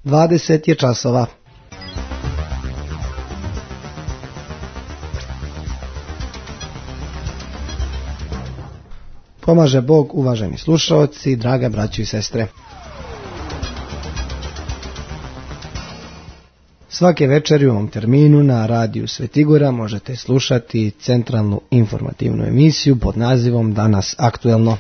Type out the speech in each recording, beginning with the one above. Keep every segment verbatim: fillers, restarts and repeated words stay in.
dvadeset je časova. Pomaže Bog, uvaženi slušaoci, draga braćo i sestre. Svake večeri u ovom terminu na radiju Svetigora možete slušati centralnu informativnu emisiju pod nazivom Danas aktuelno.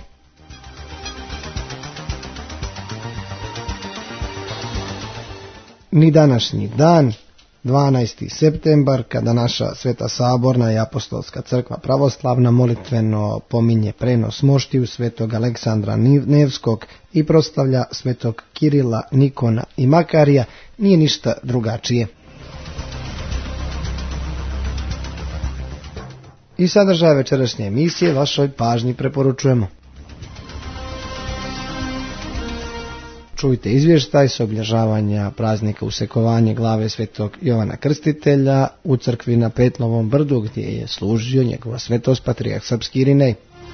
Ni današnji dan, dvanaesti septembar, kada naša Sveta Saborna i Apostolska crkva pravoslavna molitveno pominje prenos moštiju svetog Aleksandra Nevskog i proslavlja svetog Kirila, Nikona i Makarija, nije ništa drugačije. I sadržaj večerašnje emisije vašoj pažnji preporučujemo. Čujte izvještaj s obilježavanja praznika usekovanja glave svetog Jovana Krstitelja u crkvi na Petlovom brdu, gdje je služio njegova svetost patrijarh srpski Irinej.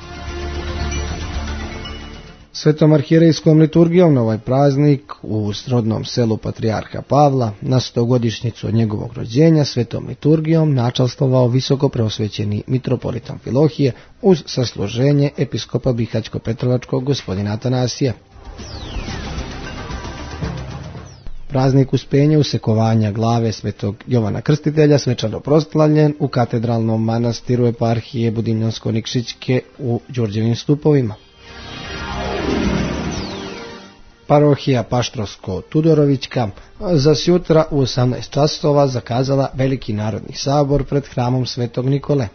Svetom arhijerejskom liturgijom na ovaj praznik u srodnom selu patrijarha Pavla na stogodišnjicu od njegovog rođenja svetom liturgijom načalstvovao visoko preosvećeni mitropolit Amfilohije uz sasluženje episkopa Bihaćko-Petrovačkog gospodina Atanasija. Praznik uspenja usekovanja glave svetog Jovana Krstitelja svečano proslavljen u katedralnom manastiru eparhije Budimljansko-Nikšićke u Đurđevim Stupovima. Parohija Paštrovsko-Tudorovićka za sjutra u osamnaest časova zakazala veliki narodni sabor pred hramom svetog Nikole.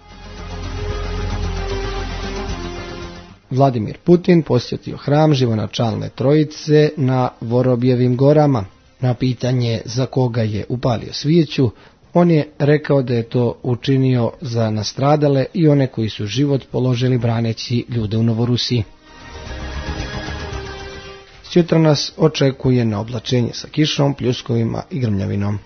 Vladimir Putin posjetio hram Živonačalne Trojice na Vorobjevim gorama. Na pitanje za koga je upalio svijeću, on je rekao da je to učinio za nastradale i one koji su život položili braneći ljude u Novorusiji. Sutra nas očekuje na oblačenje sa kišom, pljuskovima i grmljavinom.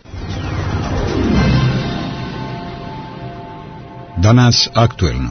Danas aktuelno.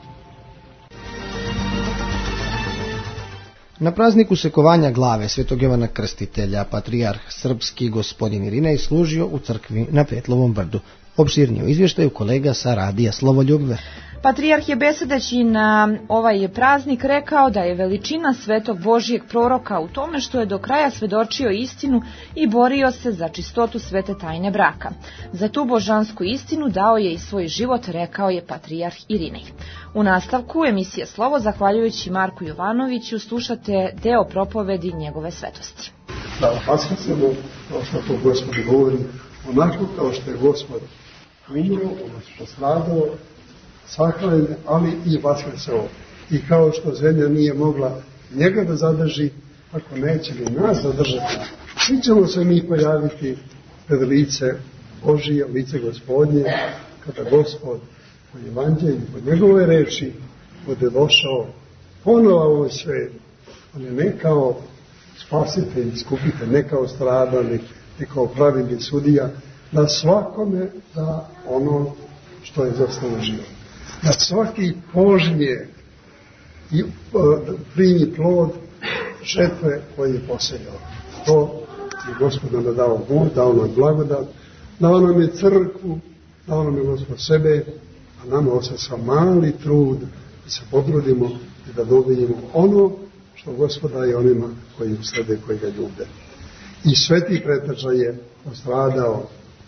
Na prazniku usekovanja glave svetog Jovana Krstitelja patrijarh srpski gospodin Irinej služio u crkvi na Petlovom brdu. Opširnije u izvještaju kolega sa radija Slovoljubve. Patrijarh je besedeći na ovaj praznik rekao da je veličina svetog Božijeg proroka u tome što je do kraja svedočio istinu i borio se za čistotu svete tajne braka. Za tu božansku istinu dao je i svoj život, rekao je patrijarh Irinej. U nastavku emisije Slovo, zahvaljujući Marku Jovanoviću, slušate deo propovedi njegove svetosti. Da vaskrcemo, kao što to Gospod govori, onako kao što je Gospod umro, ono stradao, sahranjen, ali i vaskrsao. I kao što zemlja nije mogla njega da zadrži, ako neće li nas zadržati, svi ćemo se mi pojaviti pred lice Božije, lice Gospodnje, kada Gospod po evanđelju, po njegove reči bude došao ponovo u ovaj svet. On je ne kao spasitelj, iskupitelj, ne kao stradalnik, ne kao pravedni sudija, da svakome da ono što je zaslužio. Da svaki požnje i uh, primi plod žetve koji je posejao. To je Gospod nam dao Bog, dao nam blagodat, dao nam je crkvu, dao nam je Gospod sebe, a nama ostaje sa mali trud da se potrudimo i da dobijemo ono što Gospod daje onima koji u slede, koji ga ljube. I sveti Pretrča je postradao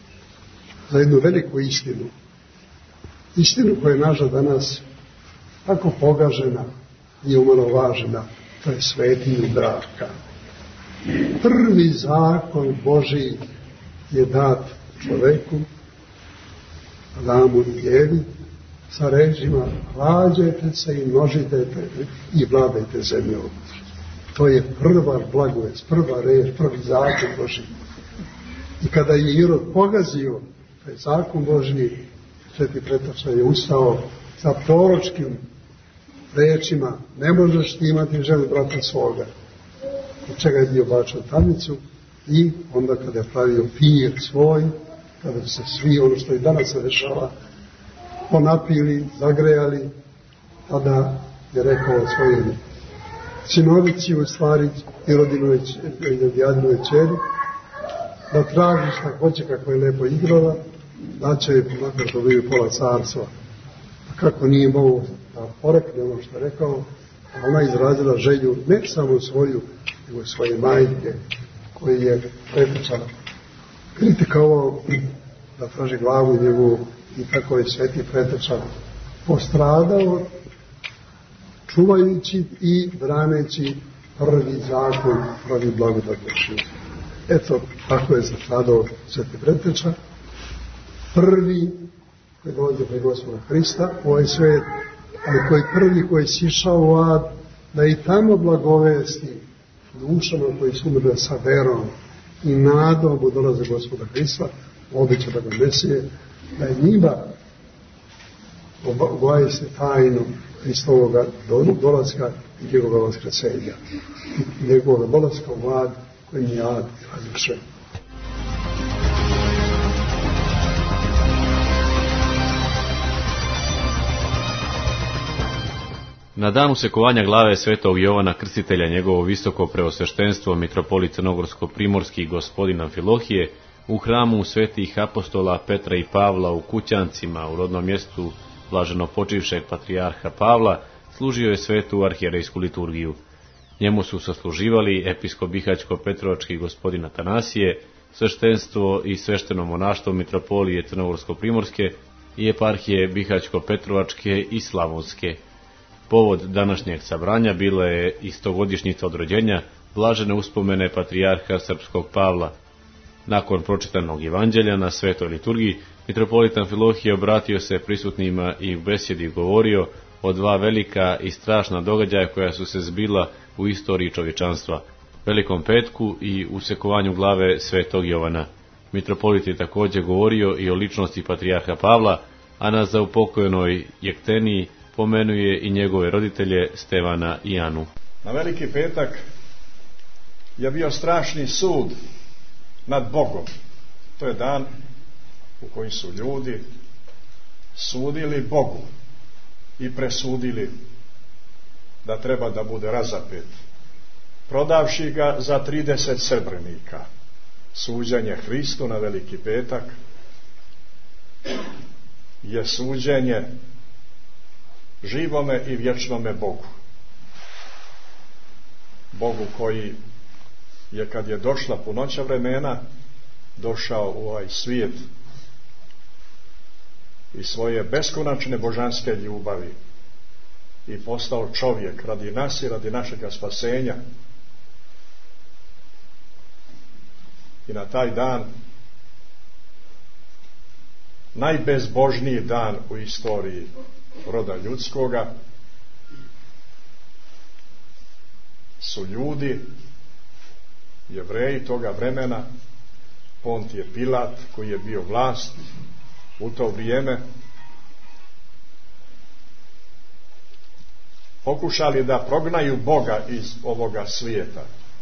za jednu veliku istinu. Istinu koja je nažal danas tako pogažena i umalovažena, to je svetinju braka. Prvi zakon Božiji je dat čoveku, Adamu i Evi, sa rečima: rađajte se i množite i vladajte zemljom. To je prva blagovest, prva reč, prvi zakon Božiji. I kada je Irod pogazio taj zakon Božiji, Sveti Pretrča je ustao sa proročkim rečima: ne možeš ti imati ženu brata svoga. Od čega je bio bačan tamnicu i onda kada je pravio pir svoj, kada se svi, ono što i danas se dešava, ponapili, zagrejali, tada je rekao svojoj sinovici, u stvari i rodinoj čeri: da traži šta hoće, kako je lepo igrala, da će makar to biti pola carstva. A kako nije mogu da porekne ono što je rekao, ona izrazila želju ne samo svoju, nego svoje majke, koji je pretečala. Kritikovao da traži glavu njegovu i tako je sveti pretečan postradao, čuvajući i braneći prvi zakon, prvi blagodatni život. Eto, tako je stradao sveti preteča, prvi koji dolazi pre Gospoda Hrista u ovaj svet, ali koji prvi koji je sišao u ad, da i tamo blagovesti dušama koji su umrli sa verom i nadom u dolaze Gospoda Hrista, obeća da ga Mesije, da je njima obaje se tajnu Hristovoga dolaska i njegovoga vaskrsenja, i njegovoga dolaska u ad koji je ad različen. Na danu sekovanja glave svetog Jovana Krstitelja, njegovo visoko preosveštenstvo mitropolit Crnogorsko-primorski gospodin Amfilohije, u hramu svetih apostola Petra i Pavla u Kućancima, u rodnom mjestu blaženopočivšeg patrijarha Pavla, služio je svetu arhijerejsku liturgiju. Njemu su sasluživali episkop Bihaćko-Petrovački gospodin Atanasije, sveštenstvo i svešteno monaštvo mitropolije Crnogorsko-primorske i eparhije Bihaćko-Petrovačke i Slavonske. Povod današnjeg sabranja bila je istogodišnjica od rođenja blažene uspomene patrijarha srpskog Pavla. Nakon pročitanog evanđelja na svetoj liturgiji, mitropolit Amfilohije obratio se prisutnima i u besjedi govorio o dva velika i strašna događaja koja su se zbila u istoriji čovječanstva, Velikom petku i usekovanju glave svetog Jovana. Mitropolit je također govorio i o ličnosti patrijarha Pavla, a na zaupokojenoj jekteniji pomenuje i njegove roditelje Stevana i Anu. Na Veliki petak je bio strašni sud nad Bogom. To je dan u kojem su ljudi sudili Bogu i presudili da treba da bude razapet, prodavši ga za trideset srebrnika. Suđenje Hristu na Veliki petak je suđenje živome i vječnome Bogu. Bogu koji je, kad je došla punoća vremena, došao u ovaj svijet i svoje beskonačne božanske ljubavi i postao čovjek radi nas i radi našega spasenja. I na taj dan, najbezbožniji dan u istoriji roda ljudskoga, su ljudi, Jevreji toga vremena, Pontije Pilat, koji je bio vlast u to vrijeme, pokušali da prognaju Boga iz ovoga svijeta,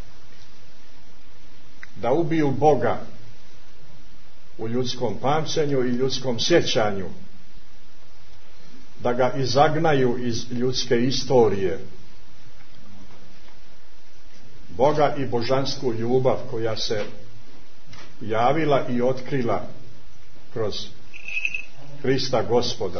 da ubiju Boga u ljudskom pamćenju i ljudskom sjećanju, da ga izagnaju iz ljudske istorije. Boga i božansku ljubav koja se javila i otkrila kroz Hrista Gospoda.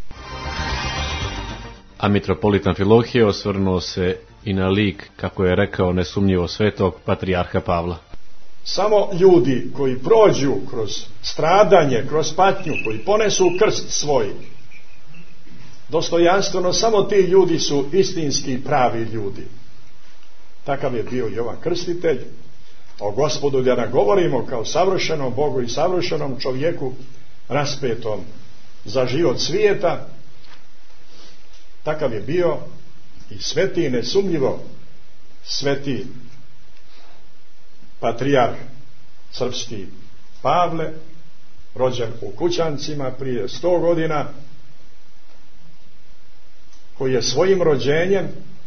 A mitropolit Amfilohije osvrnuo se i na lik, kako je rekao, nesumnjivo svetog patrijarha Pavla. Samo ljudi koji prođu kroz stradanje, kroz patnju, koji ponesu krst svoj dostojanstveno, samo ti ljudi su istinski pravi ljudi. Takav je bio Jovan Krstitelj. O Gospodu da ne govorimo kao savršenom Bogu i savršenom čovjeku, raspetom za život svijeta. Takav je bio i sveti i nesumnjivo sveti patrijarh srpski Pavle, rođen u Kućancima prije sto godina, koji je svojim rođenjem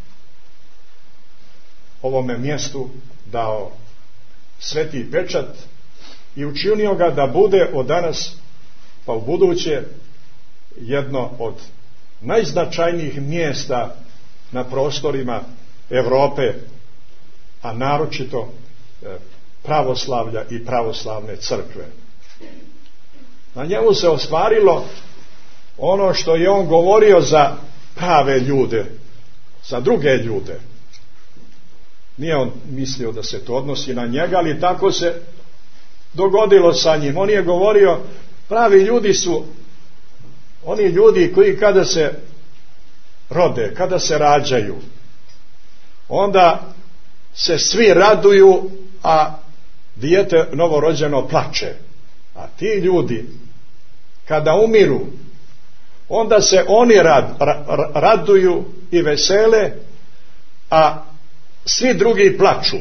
ovome mjestu dao sveti pečat i učinio ga da bude od danas pa u buduće jedno od najznačajnijih mjesta na prostorima Europe, a naročito pravoslavlja i pravoslavne crkve. Na njemu se ostvarilo ono što je on govorio za prave ljude, za druge ljude. Nije on mislio da se to odnosi na njega, ali tako se dogodilo sa njim. On je govorio, pravi ljudi su oni ljudi koji kada se rode, kada se rađaju, onda se svi raduju, a dijete novorođeno plače. A ti ljudi kada umiru, onda se oni rad, ra, raduju i vesele, a svi drugi plaču.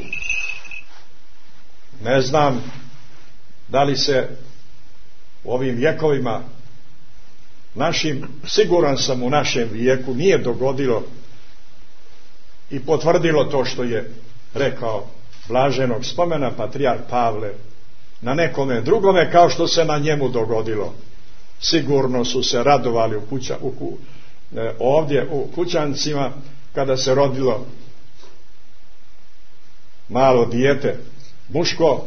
Ne znam da li se u ovim vjekovima našim, siguran sam u našem vijeku, nije dogodilo i potvrdilo to što je rekao blaženog spomena patrijarh Pavle na nekome drugome, kao što se na njemu dogodilo. Sigurno su se radovali u kuća, u, ovdje u kućancima kada se rodilo malo dijete muško,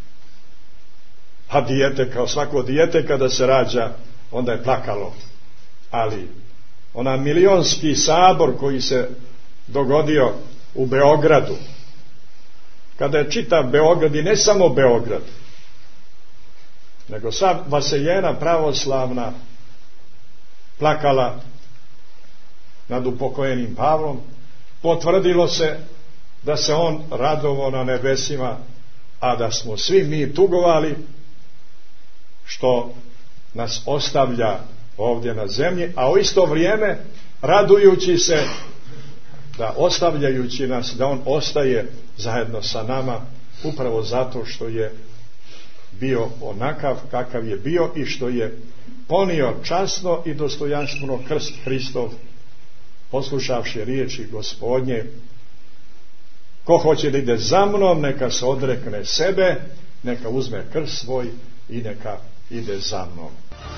a dijete kao svako dijete kada se rađa onda je plakalo. Ali onaj milionski sabor koji se dogodio u Beogradu, kada je čitav Beograd, i ne samo Beograd, nego sva vaseljena pravoslavna plakala nad upokojenim Pavlom, potvrdilo se da se on radovao na nebesima, a da smo svi mi tugovali što nas ostavlja ovdje na zemlji, a u isto vrijeme radujući se da ostavljajući nas, da on ostaje zajedno sa nama, upravo zato što je bio onakav kakav je bio i što je ponio časno i dostojanstveno krst Hristov, poslušavši riječi Gospodnje: ko hoće da ide za mnom, neka se odrekne sebe, neka uzme krst svoj i neka ide za mnom.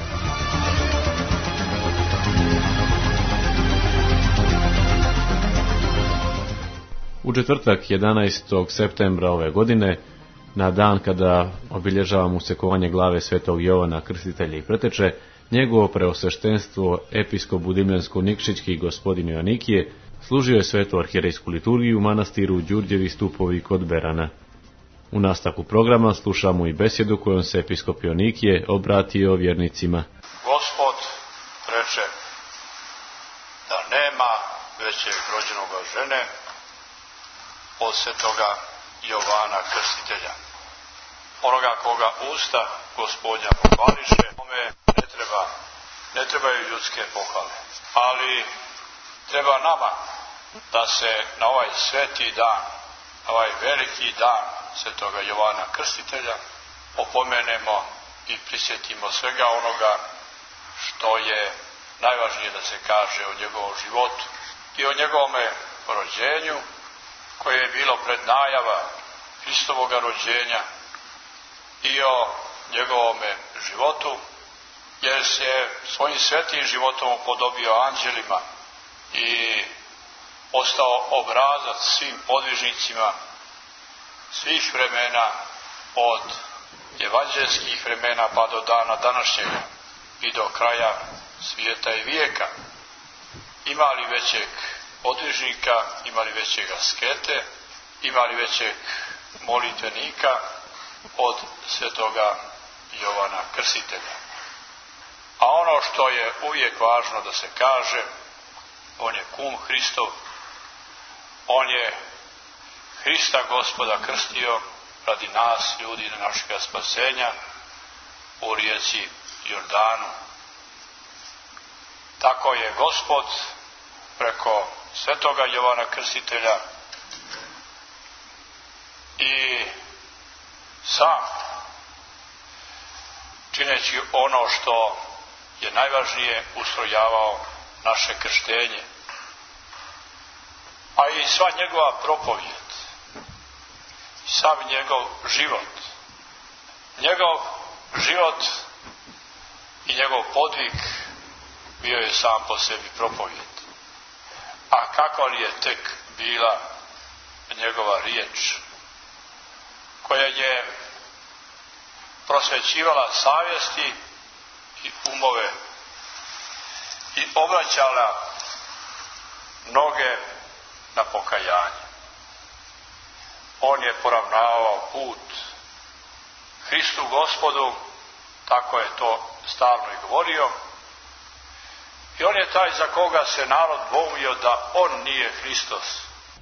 U četvrtak jedanaestog septembra ove godine, na dan kada obilježavamo usekovanje glave svetog Jovana Krstitelja i Preteče, njegovo preosveštenstvo episkop Budimljansko-Nikšićki gospodin Joanikije služio je svetu arhijerejsku liturgiju u manastiru Đurđevi stupovi kod Berana. U nastavku programa slušamo i besjedu kojom se episkop Joanikije obratio vjernicima. Gospod reče da nema većeg rođenog žene od svetoga Jovana Krstitelja. Onoga koga usta Gospodnja pohvališe, ome ne treba, ne trebaju ljudske pohvale. Ali treba nama da se na ovaj sveti dan, ovaj veliki dan svetoga Jovana Krstitelja, opomenemo i prisjetimo svega onoga što je najvažnije da se kaže o njegovom životu i o njegovome rođenju, koje je bilo prednajava Hristovoga rođenja, i o njegovome životu, jer se svojim svetim životom upodobio anđelima i ostao obrazac svim podvižnicima svih vremena, od evanđelskih vremena pa do dana današnjega i do kraja svijeta i vijeka. Ima li većeg podvižnika, ima li većeg askete, ima li većeg molitvenika od svetoga Jovana Krstitelja? A ono što je uvijek važno da se kaže, on je kum Hristov, on je Hrista Gospoda krstio radi nas, ljudi, na našega spasenja u rijeci Jordanu. Tako je Gospod preko svetoga Jovana Krstitelja i sam, čineći ono što je najvažnije, ustrojavao naše krštenje. A i sva njegova propovijed, sav njegov život, njegov život i njegov podvig bio je sam po sebi propovijed. A kakva li je tek bila njegova riječ, koja je prosvećivala savjesti i umove i obraćala mnoge na pokajanje. On je poravnavao put Hristu Gospodu, tako je to stalno i govorio, i on je taj za koga se narod dvoumio da on nije Hristos.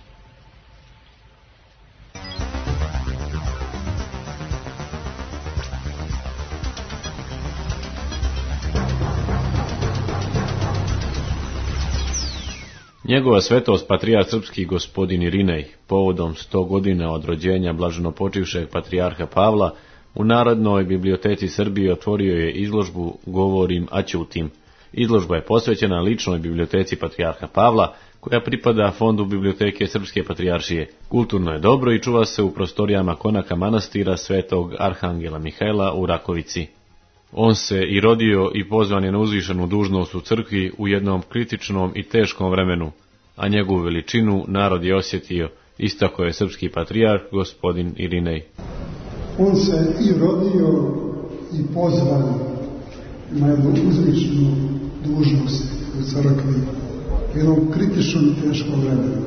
Njegova svetost patrijarh srpski gospodin Irinej, povodom sto godina od rođenja blaženopočivšeg patrijarha Pavla, u Narodnoj biblioteci Srbije otvorio je izložbu Govorim, a ćutim. Izložba je posvećena ličnoj biblioteci patrijarha Pavla, koja pripada Fondu biblioteke Srpske patrijaršije. Kulturno je dobro i čuva se u prostorijama konaka manastira Svetog Arhangela Mihajla u Rakovici. On se i rodio i pozvan je na uzvišenu dužnost u crkvi u jednom kritičnom i teškom vremenu, a njegovu veličinu narod je osjetio, istako je srpski patrijarh gospodin Irinej. On se i rodio i pozvan na jednu uzvišenu dužnost u crkvi u jednom kritičnom i teškom vremenu.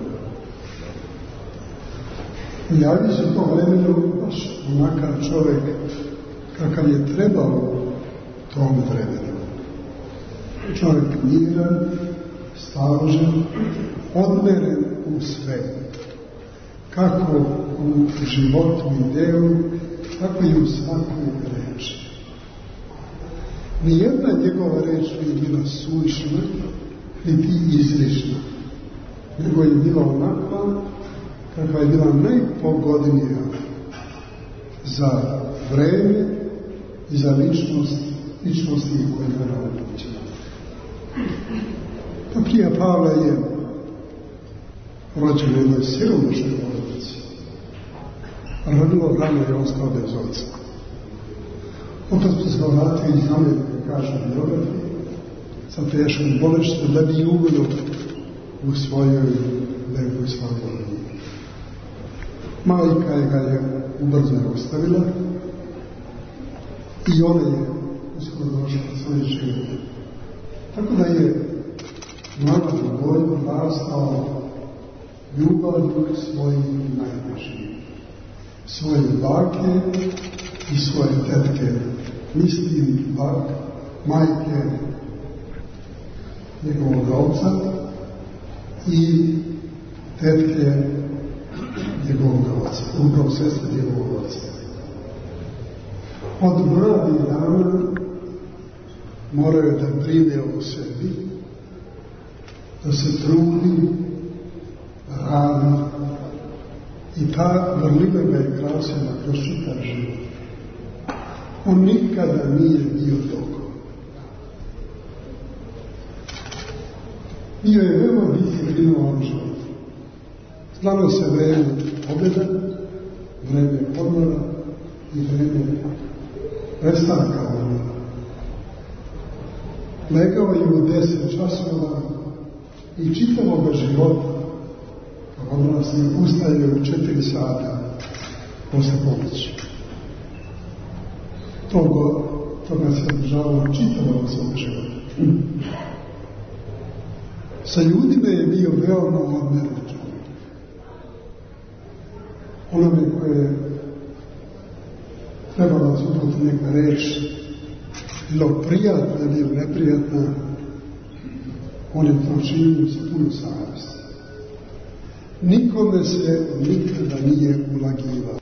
I javio se to vremenu baš onakav čovjek kakav je trebao tom vremenu. Čovjek miran, staložen, odmeren u sve. Kako u životu i delu, tako i u svakoj reči. Nijedna njegova reč nije bila suvišna, niti izlišna, nego je bila onakva kakva je bila najpogodnija za vreme i za ličnost, ličnosti koje je naravno. Patrijarh Pavle je rođen u jednoj siromašnoj porodici. Vrlo rano je ostao bez oca. Otac se ga vratio iz Amerike, kaže biografiji, sa teškom bolešću, da bi ugledao u svojoj nekoj slobodi. Majka je ga je ubrzo ostavila i ona je uskoro došla od svoje živote. Tako da je mlada Bogoj rastao ljubavlju svojih najbližih, svoje bake i svoje tetke, mislim bak, majke njegovog oca i tetke njegovog oca, upravo sestre njegovog oca. Od mladih dana morao je da brine o sebi, da se trudi, da radi, i ta vrlina ga je krasila kroz čitav život. On nikada nije bio toliko. Bio je veoma disciplinovan život. Znalo se vreme pobjeda, vreme odmora i vreme prestanka odmora. Legao je u deset časova i čitavog života, kao odrasli, ustaje u četiri sata posle ponoći. Toga, toga se održavao čitavog svog života. Sa ljudima je bio veoma odmeren čovjek. Onome koje je trebalo suproti neka reč, bilo prijatna, bilo neprijatna, on je to činio sa puno savjesti. Nikome se nikada nije ulagivao.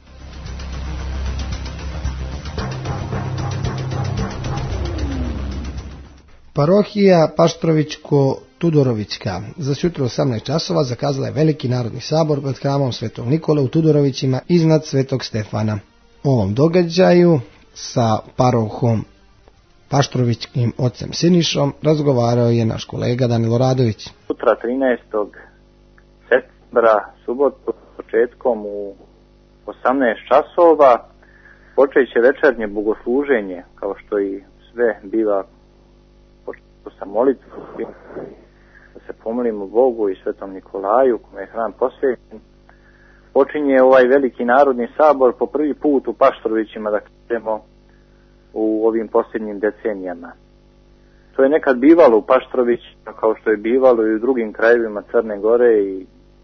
Parohija Paštrovićko-Tudorovićka za sutra osamnaest časova zakazala je veliki narodni sabor pred hramom Svetog Nikole u Tudorovićima iznad Svetog Stefana. O ovom događaju sa parohom Paštrovićkim ocem Sinišom razgovarao je naš kolega Danilo Radović. Sutra trinaestog septembra, subotu, početkom u osamnaest časova, počeće večernje bogosluženje, kao što i sve biva sa molitvom, da se pomolimo Bogu i Svetom Nikolaju, kome je hram posvećen. počinje ovaj veliki narodni sabor po prvi put u Paštrovićima, da kažemo, u ovim posljednjim decenijama. To je nekad bivalo u Paštrovićima, kao što je bivalo i u drugim krajevima Crne Gore i,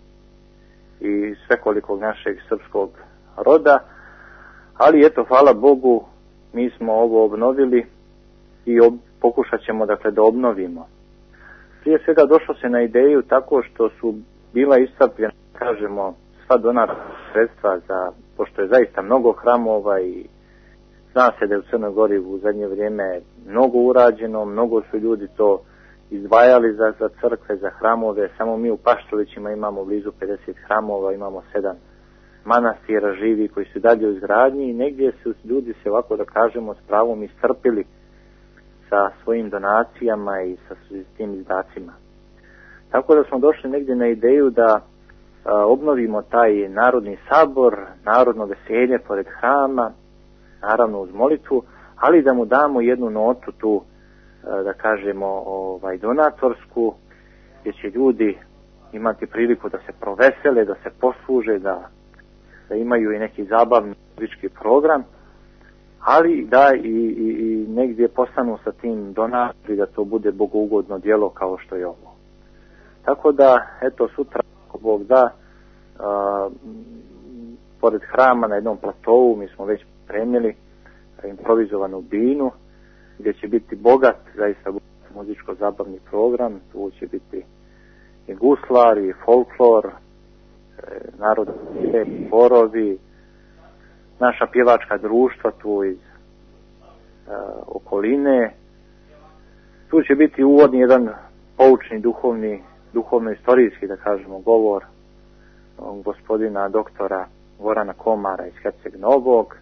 i svekolikog našeg srpskog roda, ali eto, hvala Bogu, mi smo ovo obnovili i ob, pokušat ćemo, dakle, da obnovimo. Prije svega došlo se na ideju tako što su bila iscrpljena, kažemo, sva donatorska sredstva, za, pošto je zaista mnogo hramova i zna se da je u Crnoj Gori u zadnje vrijeme mnogo urađeno, mnogo su ljudi to izdvajali za, za crkve, za hramove. Samo mi u Paštrovićima imamo blizu pedeset hramova, imamo sedam manastira živi koji su dalje u izgradnji i negdje su ljudi se, ovako da kažemo, s pravom iscrpili sa svojim donacijama i sa tim izdacima. Tako da smo došli negdje na ideju da a, obnovimo taj narodni sabor, narodno veselje pored hrama, naravno uz molitvu, ali da mu damo jednu notu tu, a, da kažemo, ovaj, donatorsku, gdje će ljudi imati priliku da se provesele, da se posluže, da, da imaju i neki zabavni muzički program, ali da i, i, i negdje postanu sa tim donatori, da to bude bogougodno djelo kao što je ovo. Tako da, eto, sutra, ako Bog da, a, pored hrama na jednom platovu, mi smo već pripremili improvizovanu binu, gdje će biti bogat, zaista muzičko-zabavni program, tu će biti i guslar, i folklor, narodni zborovi, naša pjevačka društva tu iz uh, okoline. Tu će biti uvodni jedan poučni duhovni, duhovno-istorijski, da kažemo, govor um, gospodina doktora Gorana Komara iz Herceg Novog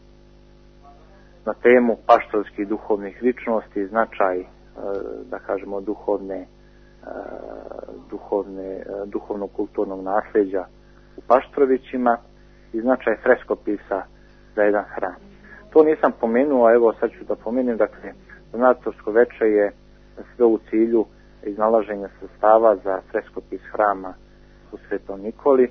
na temu paštorskih duhovnih ličnosti, značaj, uh, da kažemo, duhovne, uh, duhovne, uh, duhovno-kulturnog nasljeđa u Paštrovićima i značaj freskopisa za jedan hram. To nisam pomenuo, a evo sad ću da pomenem, dakle, donatorsko veče je sve u cilju iznalaženja sredstava za freskopis hrama u Svetom Nikoli.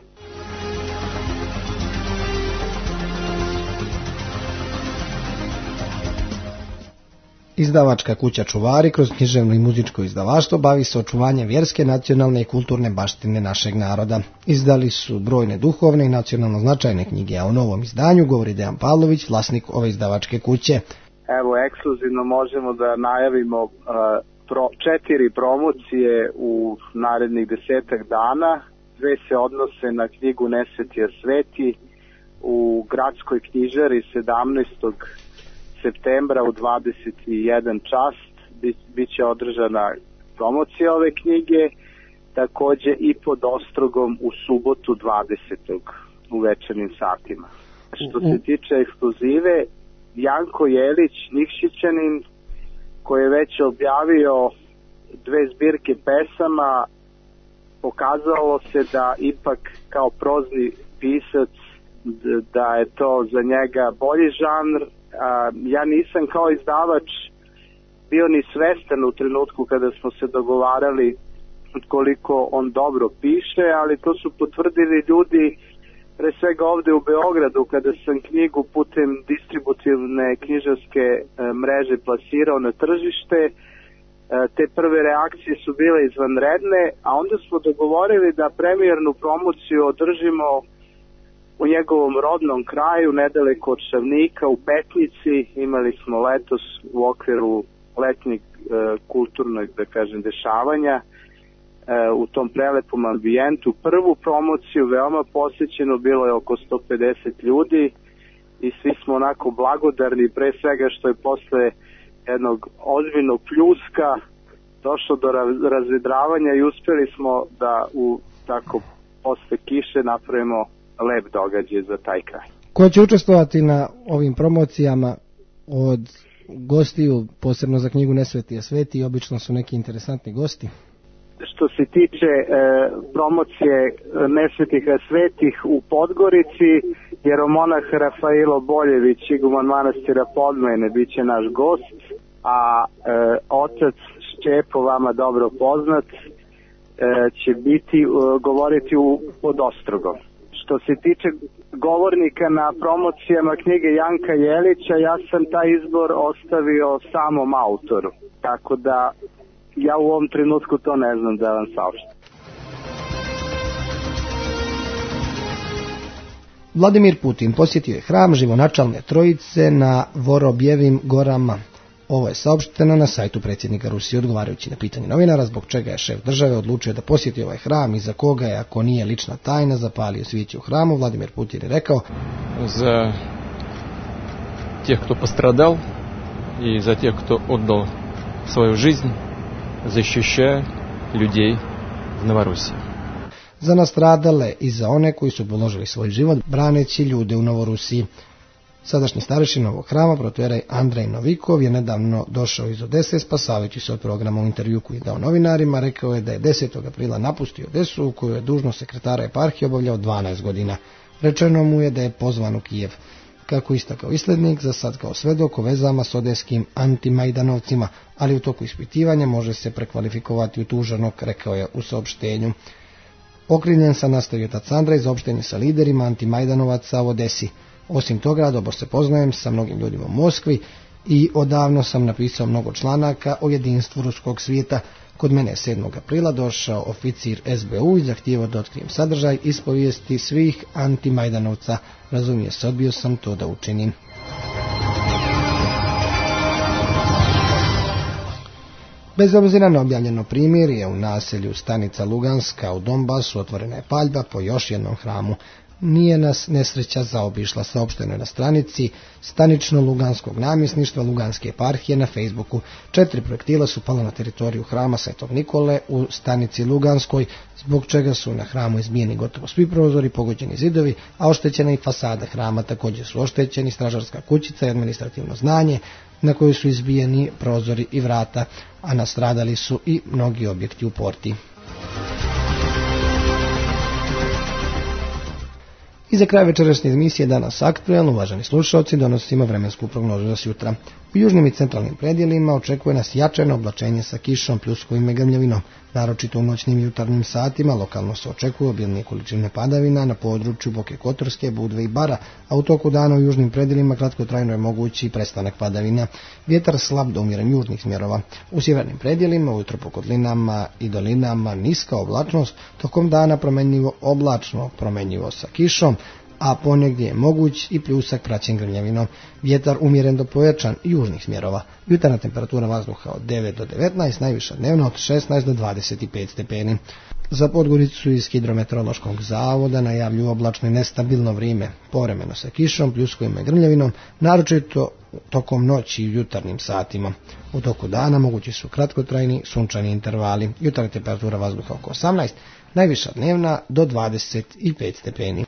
Izdavačka kuća Čuvari kroz književno i muzičko izdavaštvo bavi se očuvanjem vjerske, nacionalne i kulturne baštine našeg naroda. Izdali su brojne duhovne i nacionalno značajne knjige, a o novom izdanju govori Dejan Pavlović, vlasnik ove izdavačke kuće. Evo, ekskluzivno možemo da najavimo uh, pro, četiri promocije u narednih desetak dana. Dve se odnose na knjigu Nesvetija sveti u gradskoj knjižari sedamnaestog septembra u dvadeset jedan čas bit će održana promocija ove knjige, takođe i pod Ostrogom u subotu dvadesetog u večernjim satima. Što se tiče ekskluzive, Janko Jelić, Nikšićanin, koji je već objavio dve zbirke pesama, pokazalo se da ipak kao prozni pisac da je to za njega bolji žanr. A, ja nisam kao izdavač bio ni svestan u trenutku kada smo se dogovarali koliko on dobro piše, ali to su potvrdili ljudi pre svega ovde u Beogradu kada sam knjigu putem distributivne knjižarske e, mreže plasirao na tržište. E, te prve reakcije su bile izvanredne, a onda smo dogovorili da premijernu promociju održimo u njegovom rodnom kraju, nedaleko od Šavnika, u Petnici. Imali smo letos u okviru letnjeg e, kulturnog, da kažem, dešavanja e, u tom prelepom ambijentu. Prvu promociju, veoma posjećeno, bilo je oko sto pedeset ljudi i svi smo onako blagodarni, pre svega što je posle jednog ozbiljnog pljuska došlo do razvedravanja i uspjeli smo da u tako posle kiše napravimo lep događaj za taj kraj. Ko će učestvovati na ovim promocijama od gostiju, posebno za knjigu Nesvetija sveti, obično su neki interesantni gosti? Što se tiče e, promocije Nesvetiha svetih u Podgorici, jeromonah Rafailo Boljević, iguman manastira Podmene, bit će naš gost, a e, otac Šćepo, vama dobro poznat, e, će biti e, govoriti u, pod Ostrogom. što se tiče govornika na promocijama knjige Janka Jelića, ja sam taj izbor ostavio samom autoru. Tako da ja u ovom trenutku to ne znam da vam saopštim. Vladimir Putin posjetio je hram Živonačalne Trojice na Vorobjevim gorama. Ovo je saopšteno na sajtu predsjednika Rusije odgovarajući na pitanje novinara zbog čega je šef države odlučio da posjeti ovaj hram i za koga je, ako nije lična tajna, zapalio svijeće u hramu. Vladimir Putin je rekao: za тех, кто пострадал, и за тех, кто отдал свою жизнь, защищая людей в Новороссии. Za nastradale i za one koji su položili svoj život braneći ljude u Novorusiji. Sadašnji starešin ovog hrama, protoijerej Andrej Novikov, je nedavno došao iz Odese, spasavajući se od programa u intervju koji je dao novinarima. Rekao je da je desetog aprila napustio Odesu, u kojoj je dužnost sekretara eparhije obavljao dvanaest godina. Rečeno mu je da je pozvan u Kijev. Kako istakao islednik, za sad kao svedok o vezama s odeskim antimajdanovcima, ali u toku ispitivanja može se prekvalifikovati u tuženog, rekao je u saopštenju. Okrivljen sam, nastavio otac Andrej, za opštenje sa liderima antimajdanovaca u Odesi. Osim toga, dobro se poznajem sa mnogim ljudima u Moskvi i odavno sam napisao mnogo članaka o jedinstvu ruskog svijeta. Kod mene je sedmog aprila došao oficir es be u i zahtijevao da otkrijem sadržaj ispovijesti svih antimajdanovca. Razumije se, odbio sam to da učinim. Bez obzira na objavljeno primirje u naselju Stanica Luganska u Donbasu otvorena je paljba po još jednom hramu. Nije nas nesreća zaobišla, saopšteno je na stranici Stanično-Luganskog namjesništva Luganske eparhije na Facebooku. Četiri projektila su pala na teritoriju hrama Svetog Nikole u Stanici Luganskoj, zbog čega su na hramu izbijeni gotovo svi prozori, pogođeni zidovi, a oštećena i fasada hrama. Također su oštećeni stražarska kućica i administrativno znanje, na kojoj su izbijeni prozori i vrata, a nastradali su i mnogi objekti u porti. I za kraj večerašnje emisije Danas aktuelno, uvaženi slušalci, donosimo vremensku prognozu za sutra. U južnim i centralnim predjelima očekuje nas jačano oblačenje sa kišom, pljuskovim i grmljavinom. Naročito u noćnim i jutarnjim satima lokalno se očekuju obilne količine padavina na području Boke Kotorske, Budve i Bara, a u toku dana u južnim predjelima kratkotrajno je mogući prestanak padavina. Vjetar slab do umjeren južnih smjerova. U sjevernim predjelima, ujutro po kotlinama i dolinama niska oblačnost, tokom dana promjenjivo oblačno, promjenjivo sa kišom, a ponegdje je moguć i pljusak praćen grmljavinom. Vjetar umjeren do pojačan južnih smjerova. Jutarnja temperatura vazduha od devet do devetnaest, najviša dnevno od šesnaest do dvadeset pet stepeni. Za Podgoricu iz Hidrometeorološkog zavoda najavljuju oblačno i nestabilno vrijeme, povremeno sa kišom, pljuskovima i grmljavinom, naročito tokom noći i jutarnjim satima. U toku dana mogući su kratkotrajni sunčani intervali. Jutarnja temperatura vazduha oko osamnaest, najviša dnevna do dvadeset pet stepeni.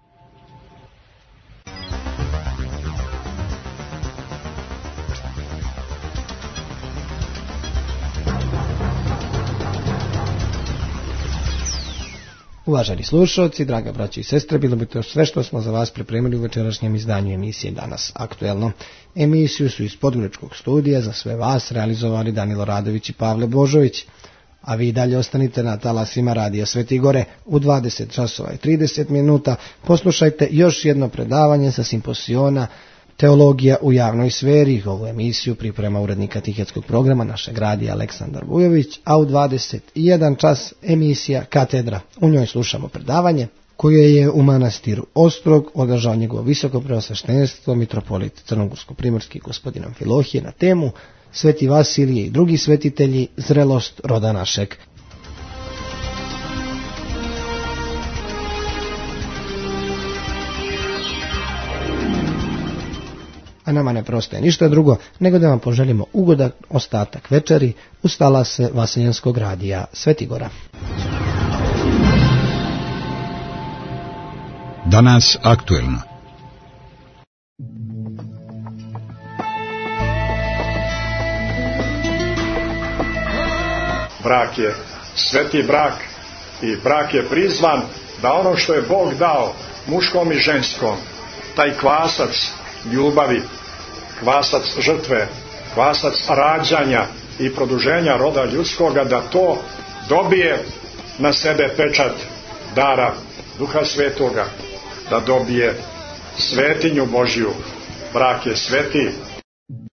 Uvaženi slušalci, draga braći i sestre, bilo bi to sve što smo za vas pripremili u večerašnjem izdanju emisije Danas aktuelno. Emisiju su iz Podgoričkog studija za sve vas realizovali Danilo Radović i Pavle Božović. A vi dalje ostanite na talasima Radija Sveti Gore. U dvadeset časova i trideset minuta poslušajte još jedno predavanje sa simposiona Teologija u javnoj sferi. Ovu emisiju priprema urednika Tihetskog programa našeg radija Aleksandar Vujović, a u dvadeset jedan čas emisija Katedra. U njoj slušamo predavanje koje je u manastiru Ostrog održao njegovo visoko preosveštenstvo mitropolit crnogorsko-primorski gospodin Amfilohije na temu Sveti Vasilije i drugi svetitelji, zrelost roda našeg. A nama ne prostaje ništa drugo nego da vam poželimo ugodan ostatak večeri uz talase Vaseljenskog radija Svetigora. Danas aktuelno. Brak je sveti brak i brak je prizvan da ono što je Bog dao muškom i ženskom, taj kvasac ljubavi, kvasac žrtve, kvasac rađanja i produženja roda ljudskoga, da to dobije na sebe pečat dara Duha Svetoga, da dobije svetinju Božju. Brak je sveti.